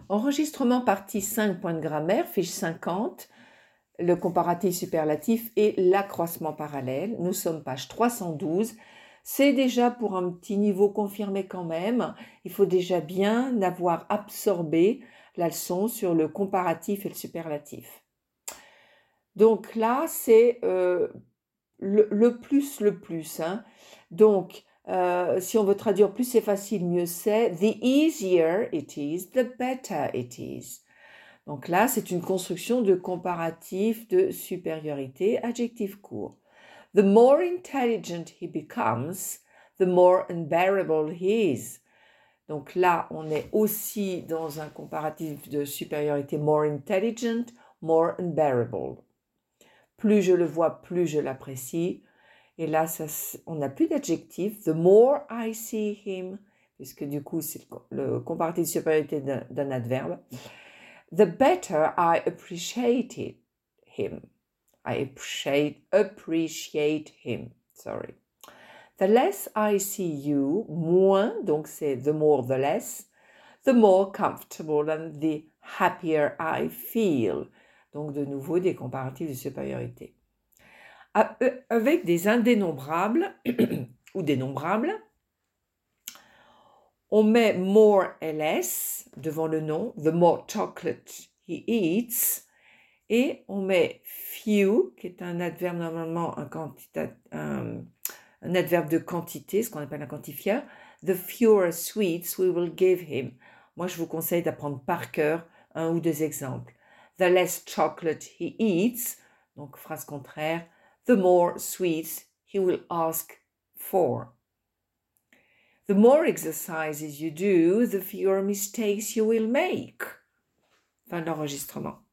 Enregistrement partie 5, point de grammaire, fiche 50, le comparatif superlatif et l'accroissement parallèle. Nous sommes page 312. C'est déjà pour un petit niveau confirmé quand même. Il faut déjà bien avoir absorbé la leçon sur le comparatif et le superlatif. Donc là, c'est le plus. Hein. Donc, si on veut traduire plus c'est facile, mieux c'est. The easier it is, the better it is. Donc là, c'est une construction de comparatif de supériorité, adjectif court. The more intelligent he becomes, the more unbearable he is. Donc là, on est aussi dans un comparatif de supériorité, more intelligent, more unbearable. Plus je le vois, plus je l'apprécie. Et là, on n'a plus d'adjectif. The more I see him, puisque du coup, c'est le comparatif de supériorité d'un adverbe. The better I appreciate him. I appreciate him. Sorry. The less I see you, moins, donc c'est the more, the less, the more comfortable and the happier I feel. Donc de nouveau des comparatifs de supériorité. Avec des indénombrables ou des nombrables, on met more et less devant le nom, the more chocolate he eats, et on met few, qui est un adverbe normalement un adverbe de quantité, ce qu'on appelle un quantifieur, the fewer sweets we will give him. Moi, je vous conseille d'apprendre par cœur un ou deux exemples. The less chocolate he eats, donc phrase contraire, the more sweets he will ask for. The more exercises you do, the fewer mistakes you will make. Fin de l'enregistrement.